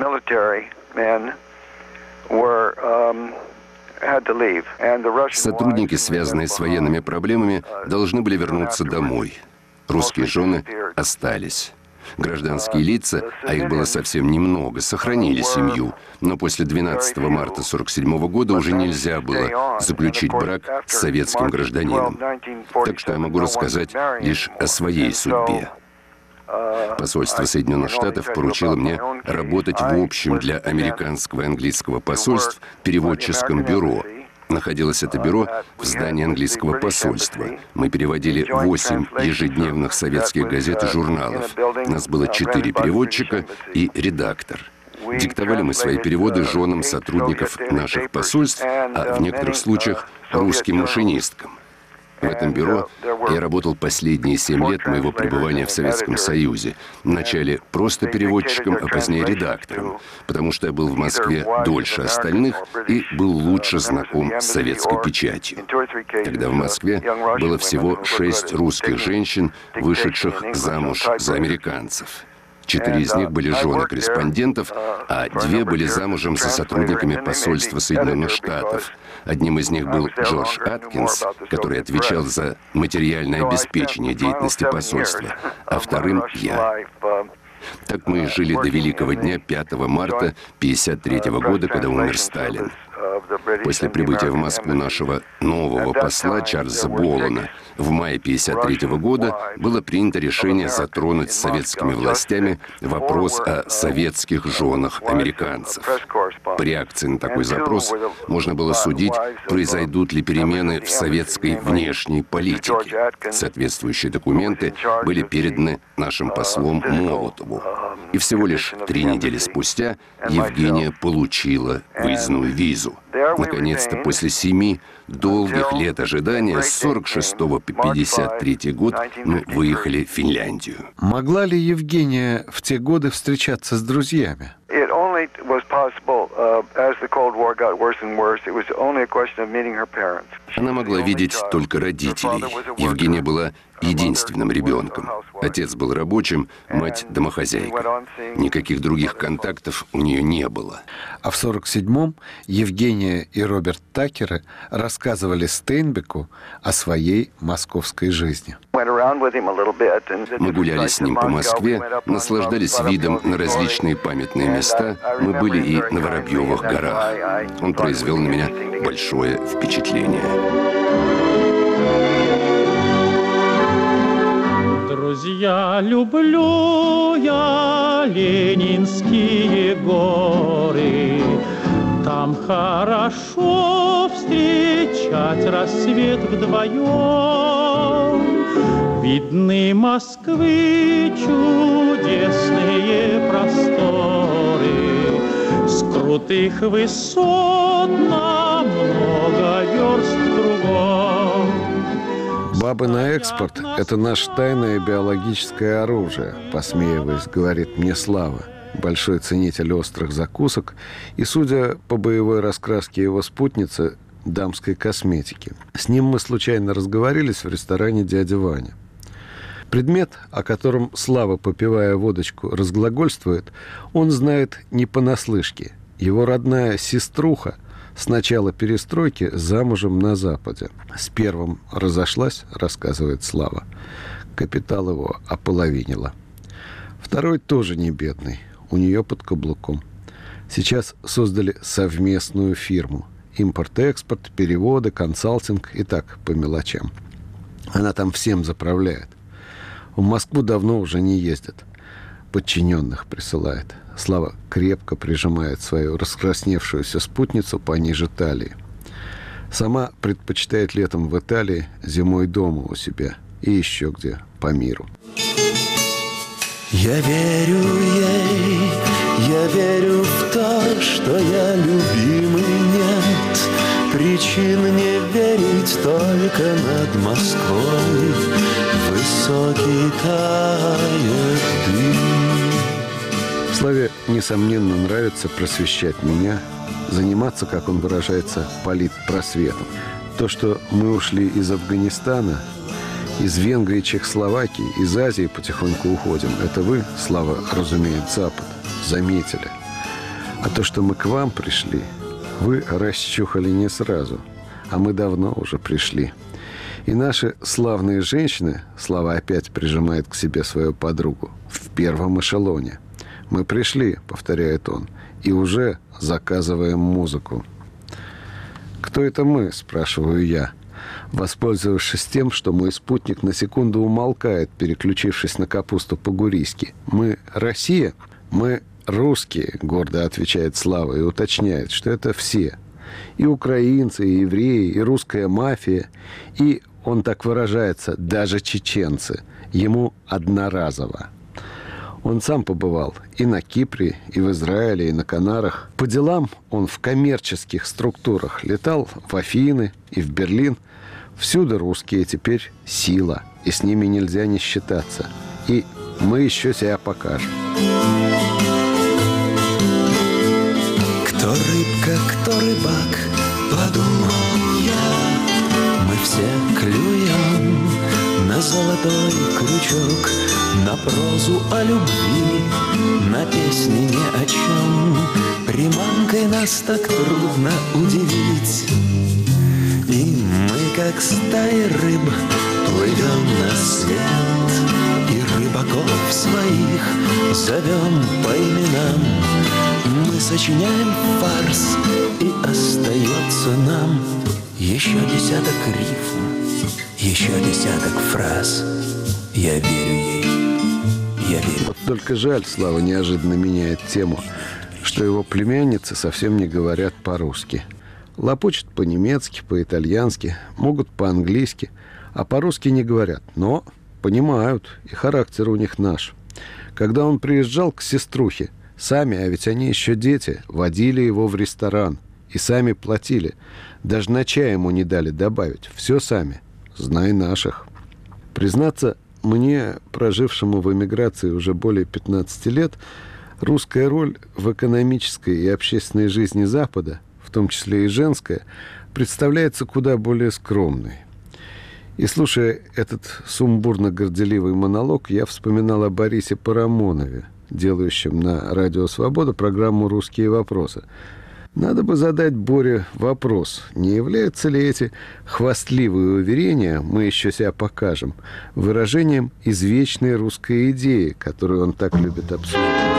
Сотрудники, связанные с военными проблемами, должны были вернуться домой. Русские жены остались. Гражданские лица, а их было совсем немного, сохранили семью. Но после двенадцатого марта сорок седьмого года уже нельзя было заключить брак с советским гражданином. Так что я могу рассказать лишь о своей судьбе. Посольство Соединенных Штатов поручило мне работать в общем для американского и английского посольств переводческом бюро. Находилось это бюро в здании английского посольства. Мы переводили восемь ежедневных советских газет и журналов. Нас было четыре переводчика и редактор. Диктовали мы свои переводы женам сотрудников наших посольств, а в некоторых случаях русским машинисткам. В этом бюро я работал последние семь лет моего пребывания в Советском Союзе. Вначале просто переводчиком, а позднее редактором, потому что я был в Москве дольше остальных и был лучше знаком с советской печатью. Тогда в Москве было всего шесть русских женщин, вышедших замуж за американцев. Четыре из них были жены корреспондентов, а две были замужем за сотрудниками посольства Соединенных Штатов. Одним из них был Джордж Аткинс, который отвечал за материальное обеспечение деятельности посольства, а вторым — я. Так мы жили до великого дня пятого марта тысяча девятьсот пятьдесят третьего года, когда умер Сталин. После прибытия в Москву нашего нового посла Чарльза Боллана в мае тысяча девятьсот пятьдесят третьего года было принято решение затронуть с советскими властями вопрос о советских женах американцев. По реакции на такой запрос можно было судить, произойдут ли перемены в советской внешней политике. Соответствующие документы были переданы нашим послом Молотову. И всего лишь три недели спустя Евгения получила выездную визу. Наконец-то, после семи долгих лет ожидания, с сорок шестого по пятьдесят третий год мы выехали в Финляндию. Могла ли Евгения в те годы встречаться с друзьями? Она могла видеть только родителей. Евгения была единственным ребенком. Отец был рабочим, мать — домохозяйка. Никаких других контактов у нее не было. А в сорок седьмом Евгения и Роберт Такеры рассказывали Стейнбеку о своей московской жизни. Мы гуляли с ним по Москве, наслаждались видом на различные памятные места. Мы были и на Воробьевых горах. Он произвел на меня большое впечатление. Друзья, люблю я Ленинские горы. Там хорошо встречать рассвет вдвоем. Видны Москвы чудесные просторы. С крутых высот на много верст кругом. «Бабы на экспорт – это наше тайное биологическое оружие», – посмеиваясь, говорит мне Слава, большой ценитель острых закусок и, судя по боевой раскраске его спутницы, дамской косметики. С ним мы случайно разговорились в ресторане «Дядя Ваня». Предмет, о котором Слава, попивая водочку, разглагольствует, он знает не понаслышке. Его родная сеструха с начала перестройки замужем на Западе. С первым разошлась, рассказывает Слава. Капитал его ополовинила. Второй тоже не бедный. У нее под каблуком. Сейчас создали совместную фирму. Импорт-экспорт, переводы, консалтинг и так по мелочам. Она там всем заправляет. В Москву давно уже не ездит. Подчиненных присылает. Слава крепко прижимает свою раскрасневшуюся спутницу пониже талии. Сама предпочитает летом в Италии, зимой дома у себя и еще где по миру. Я верю ей, я верю в то, что я любимый, нет причин не верить, только над Москвой высокий тает дым. Славе, несомненно, нравится просвещать меня, заниматься, как он выражается, политпросветом. То, что мы ушли из Афганистана, из Венгрии, Чехословакии, из Азии потихоньку уходим, это вы, Слава, разумеет, Запад, заметили. А то, что мы к вам пришли, вы расчухали не сразу, а мы давно уже пришли. И наши славные женщины, Слава опять прижимает к себе свою подругу, в первом эшелоне. «Мы пришли», — повторяет он, — «и уже заказываем музыку». «Кто это мы?» — спрашиваю я, воспользовавшись тем, что мой спутник на секунду умолкает, переключившись на капусту по-гурийски. «Мы Россия?» «Мы русские», — гордо отвечает Слава и уточняет, что это все. И украинцы, и евреи, и русская мафия, и, он так выражается, даже чеченцы. Ему одноразово. Он сам побывал и на Кипре, и в Израиле, и на Канарах. По делам он в коммерческих структурах летал в Афины и в Берлин. Всюду русские теперь сила, и с ними нельзя не считаться. И мы еще себя покажем. Кто рыбка, кто рыбак, подумал я. Мы все клюем на золотой крючок. на прозу о любви, на песни ни о чем. Приманкой нас так трудно удивить, и мы, как стаи рыб, плывем на свет, и рыбаков своих зовем по именам. Мы сочиняем фарс, и остается нам еще десяток рифм, еще десяток фраз. Я верю ей, я верю. Вот только жаль, Слава неожиданно меняет тему, что его племянницы совсем не говорят по-русски. Лопочут по-немецки, по-итальянски, могут по-английски, а по-русски не говорят, но понимают, и характер у них наш. Когда он приезжал к сеструхе, сами, а ведь они еще дети, водили его в ресторан и сами платили. Даже на чай ему не дали добавить. Все сами. Знай наших. Признаться, мне, прожившему в эмиграции уже более пятнадцати лет, русская роль в экономической и общественной жизни Запада, в том числе и женская, представляется куда более скромной. И слушая этот сумбурно-горделивый монолог, я вспоминал о Борисе Парамонове, делающем на Радио Свобода программу «Русские вопросы». Надо бы задать Боре вопрос, не являются ли эти хвастливые уверения «мы еще себя покажем» выражением извечной русской идеи, которую он так любит обсуждать.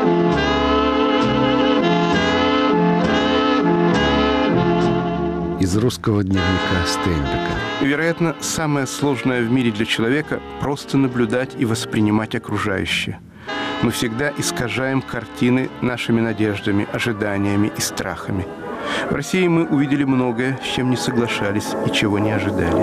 Из русского дневника Стейнбека. Вероятно, самое сложное в мире для человека – просто наблюдать и воспринимать окружающее. Мы всегда искажаем картины нашими надеждами, ожиданиями и страхами. В России мы увидели многое, с чем не соглашались и чего не ожидали.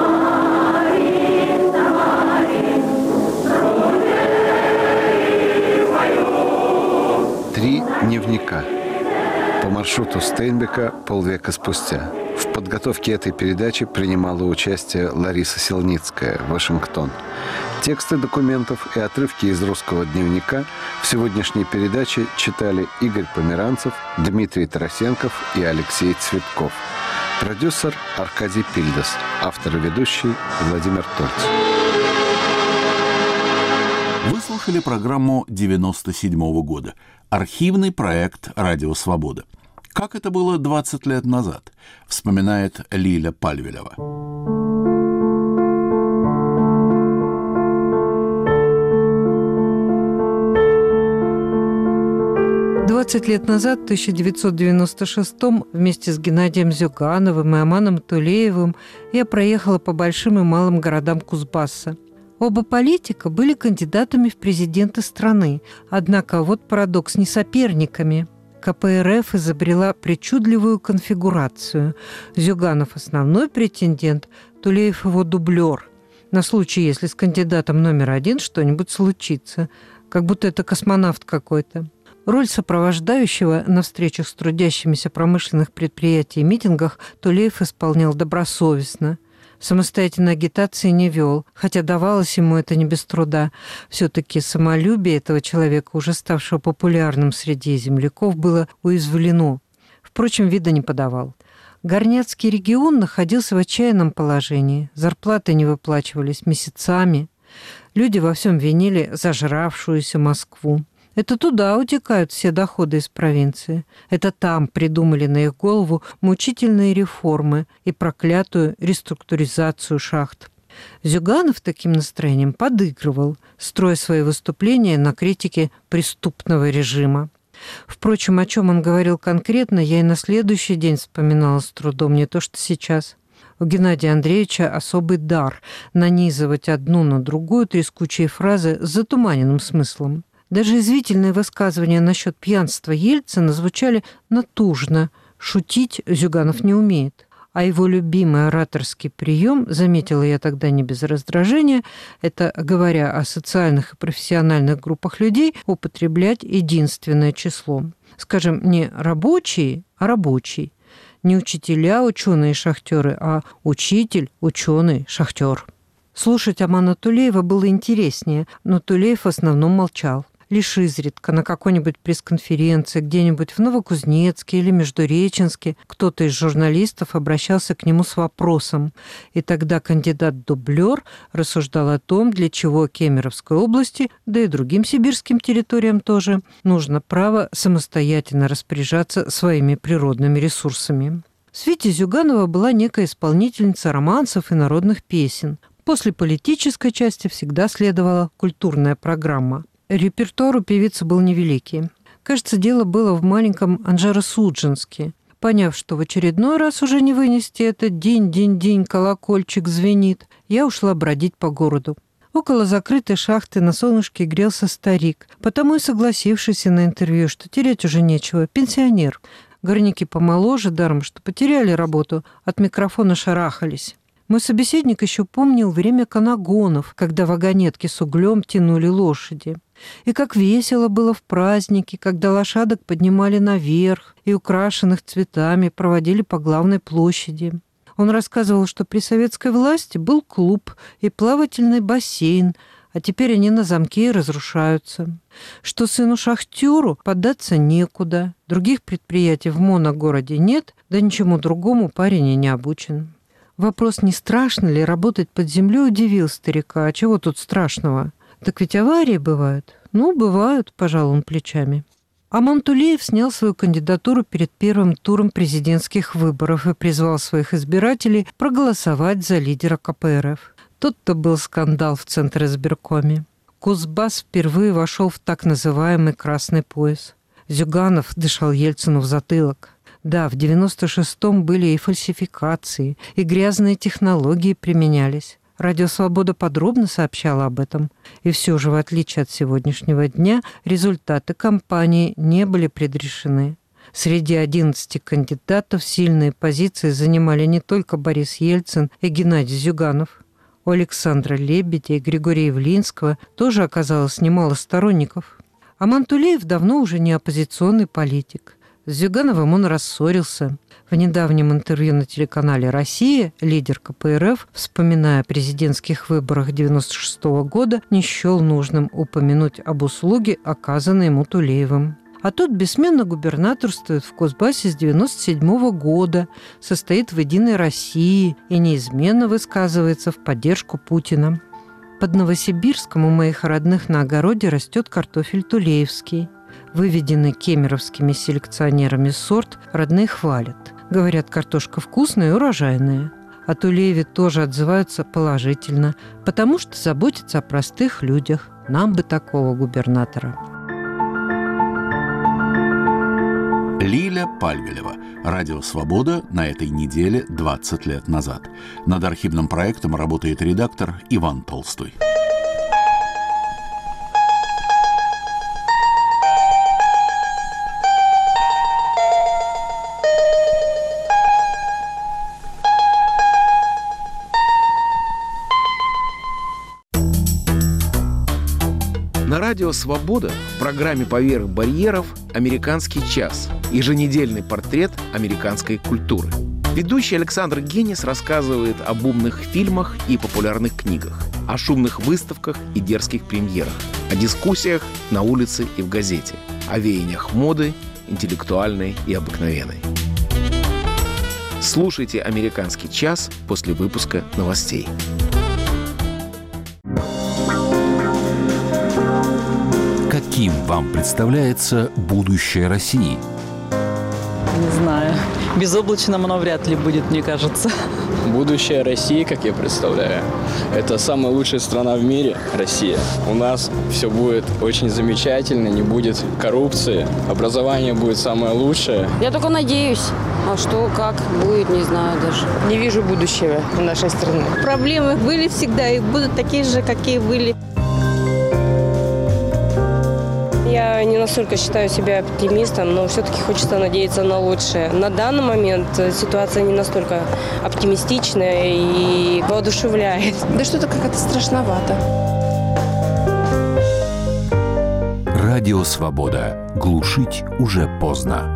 Три дневника. По маршруту Стейнбека полвека спустя. В подготовке этой передачи принимала участие Лариса Селницкая, Вашингтон. Тексты документов и отрывки из русского дневника в сегодняшней передаче читали Игорь Померанцев, Дмитрий Тарасенков и Алексей Цветков. Продюсер Аркадий Пильдас. Автор и ведущий Владимир Тольц. Вы слушали программу девяносто седьмого года. Архивный проект «Радио Свобода». Как это было двадцать лет назад, вспоминает Лиля Пальвелева. двадцать лет назад, в тысяча девятьсот девяносто шестом, вместе с Геннадием Зюгановым и Аманом Тулеевым я проехала по большим и малым городам Кузбасса. Оба политика были кандидатами в президенты страны, однако вот парадокс, не соперниками. ка пэ эр эф изобрела причудливую конфигурацию. Зюганов – основной претендент, Тулеев – его дублер. На случай, если с кандидатом номер один что-нибудь случится. Как будто это космонавт какой-то. Роль сопровождающего на встречах с трудящимися промышленных предприятий и митингах Тулеев исполнял добросовестно. Самостоятельной агитации не вел, хотя давалось ему это не без труда. Все-таки самолюбие этого человека, уже ставшего популярным среди земляков, было уязвлено. Впрочем, вида не подавал. Горняцкий регион находился в отчаянном положении. Зарплаты не выплачивались месяцами. Люди во всем винили зажравшуюся Москву. Это туда утекают все доходы из провинции. Это там придумали на их голову мучительные реформы и проклятую реструктуризацию шахт. Зюганов таким настроением подыгрывал, строя свои выступления на критике преступного режима. Впрочем, о чем он говорил конкретно, я и на следующий день вспоминала с трудом, не то что сейчас. У Геннадия Андреевича особый дар нанизывать одну на другую трескучие фразы с затуманенным смыслом. Даже извительные высказывания насчет пьянства Ельцина звучали натужно. Шутить Зюганов не умеет. А его любимый ораторский прием, заметила я тогда не без раздражения, это, говоря о социальных и профессиональных группах людей, употреблять единственное число. Скажем, не рабочие, а рабочий. Не учителя, ученые, шахтеры, а учитель, ученый, шахтер. Слушать Амана Тулеева было интереснее, но Тулеев в основном молчал. Лишь изредка на какой-нибудь пресс-конференции где-нибудь в Новокузнецке или Междуреченске кто-то из журналистов обращался к нему с вопросом, и тогда кандидат-дублер рассуждал о том, для чего Кемеровской области, да и другим сибирским территориям тоже, нужно право самостоятельно распоряжаться своими природными ресурсами. В свите Зюганова была некая исполнительница романсов и народных песен. После политической части всегда следовала культурная программа. Репертуар у певицы был невеликий. Кажется, дело было в маленьком Анжеро-Судженске. Поняв, что в очередной раз уже не вынести этот день-день-день колокольчик звенит, я ушла бродить по городу. Около закрытой шахты на солнышке грелся старик, потому и согласившийся на интервью, что терять уже нечего, пенсионер. Горняки помоложе, даром, что потеряли работу, от микрофона шарахались. Мой собеседник еще помнил время канагонов, когда вагонетки с углем тянули лошади. И как весело было в праздники, когда лошадок поднимали наверх и украшенных цветами проводили по главной площади. Он рассказывал, что при советской власти был клуб и плавательный бассейн, а теперь они на замке и разрушаются. Что сыну-шахтеру податься некуда, других предприятий в моногороде нет, да ничему другому парень и не обучен. Вопрос, не страшно ли работать под землей, удивил старика. А чего тут страшного? Так ведь аварии бывают. Ну, бывают, пожал он плечами. Аман Тулеев снял свою кандидатуру перед первым туром президентских выборов и призвал своих избирателей проголосовать за лидера ка пэ эр эф. Тут-то был скандал в Центризбиркоме. Кузбасс впервые вошел в так называемый «красный пояс». Зюганов дышал Ельцину в затылок. Да, в девяносто шестом были и фальсификации, и грязные технологии применялись. Радио «Свобода» подробно сообщала об этом. И все же, в отличие от сегодняшнего дня, результаты кампании не были предрешены. Среди одиннадцати кандидатов сильные позиции занимали не только Борис Ельцин и Геннадий Зюганов. У Александра Лебедя и Григория Явлинского тоже оказалось немало сторонников. Аман Тулеев давно уже не оппозиционный политик. С Зюгановым он рассорился. В недавнем интервью на телеканале «Россия» лидер ка пэ эр эф, вспоминая о президентских выборах девяносто шестого года, не счел нужным упомянуть об услуге, оказанной ему Тулеевым. А тот бессменно губернаторствует в Кузбассе с девяносто седьмого года, состоит в «Единой России» и неизменно высказывается в поддержку Путина. Под Новосибирском у моих родных на огороде растет картофель тулеевский. Выведенный кемеровскими селекционерами сорт родные хвалят. Говорят, картошка вкусная и урожайная. О Тулееве тоже отзываются положительно, потому что заботятся о простых людях. Нам бы такого губернатора. Лиля Пальвелева. Радио «Свобода» на этой неделе двадцать лет назад. Над архивным проектом работает редактор Иван Толстой. На радио «Свобода» в программе «Поверх барьеров» «Американский час» – еженедельный портрет американской культуры. Ведущий Александр Генис рассказывает об умных фильмах и популярных книгах, о шумных выставках и дерзких премьерах, о дискуссиях на улице и в газете, о веяниях моды, интеллектуальной и обыкновенной. Слушайте «Американский час» после выпуска новостей. Каким вам представляется будущее России? Не знаю. Безоблачным оно вряд ли будет, мне кажется. Будущее России, как я представляю, это самая лучшая страна в мире, Россия. У нас все будет очень замечательно, не будет коррупции, образование будет самое лучшее. Я только надеюсь. А что, как будет, не знаю даже. Не вижу будущего нашей страны. Проблемы были всегда и будут такие же, какие были. Я не настолько считаю себя оптимистом, но все-таки хочется надеяться на лучшее. На данный момент ситуация не настолько оптимистичная и воодушевляет. Да что-то как-то страшновато. Радио «Свобода». Глушить уже поздно.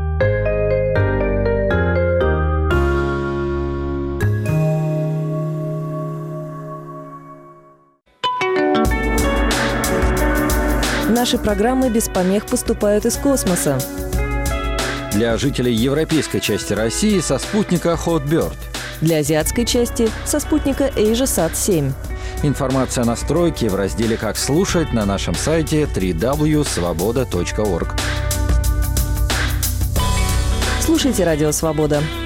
Наши программы без помех поступают из космоса. Для жителей европейской части России со спутника Hotbird. Для азиатской части со спутника AsiaSat семь. Информация о настройке в разделе «Как слушать» на нашем сайте дабл-ю дабл ю дабл ю точка свобода точка орг. Слушайте «Радио Свобода».